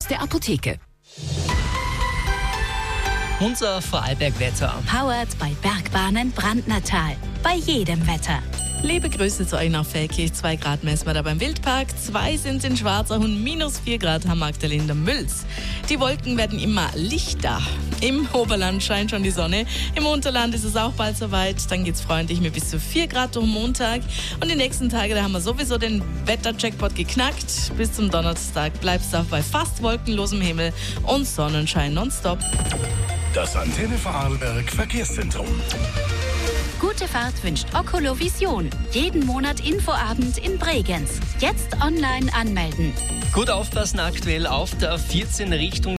nächste Apotheke. Unser Vorarlberg-Wetter. Powered bei Bergbahnen Brandnertal. Bei jedem Wetter. Liebe Grüße zu euch nach Feldkirch. 2 Grad messen wir da beim Wildpark. 2 sind in Schwarzach und -4 Grad haben wir aktuell in der Mülls. Die Wolken werden immer lichter. Im Oberland scheint schon die Sonne. Im Unterland ist es auch bald soweit. Dann geht's freundlich mit bis zu 4 Grad durch Montag. Und die nächsten Tage, da haben wir sowieso den Wetter-Jackpot geknackt. Bis zum Donnerstag bleibt es auch bei fast wolkenlosem Himmel und Sonnenschein nonstop. Das Antenne Vorarlberg Verkehrszentrum. Gute Fahrt wünscht Okolovision. Jeden Monat Infoabend in Bregenz. Jetzt online anmelden. Gut aufpassen aktuell auf der 14 Richtung